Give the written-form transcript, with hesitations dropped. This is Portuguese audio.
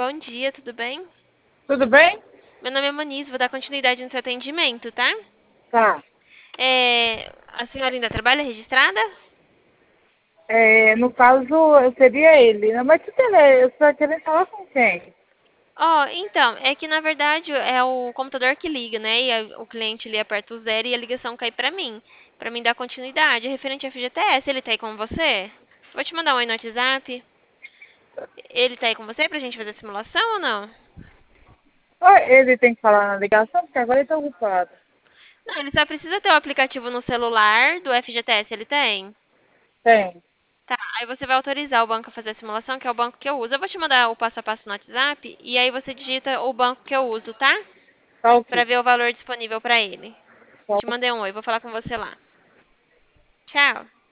bom dia, tudo bem? Tudo bem? Meu nome é Moniz, vou dar continuidade no seu atendimento, tá? Tá. A senhora ainda trabalha registrada? No caso, eu seria ele, né? Mas você está querendo falar com quem? Então, é que na verdade é o computador que liga, né? E o cliente ali aperta o zero e a ligação cai pra mim dar continuidade. É referente ao FGTS, ele tá aí com você? Vou te mandar um oi no WhatsApp. Ele tá aí com você pra gente fazer a simulação ou não? Ou ele tem que falar na ligação, porque agora ele está ocupado. Não, ele só precisa ter o aplicativo no celular do FGTS, ele tem? Tem. Tá, aí você vai autorizar o banco a fazer a simulação, que é o banco que eu uso. Eu vou te mandar o passo a passo no WhatsApp e aí você digita o banco que eu uso, tá? Tá Pra ok. ver o valor disponível pra ele. Tá Te mandei um oi, vou falar com você lá. Tchau.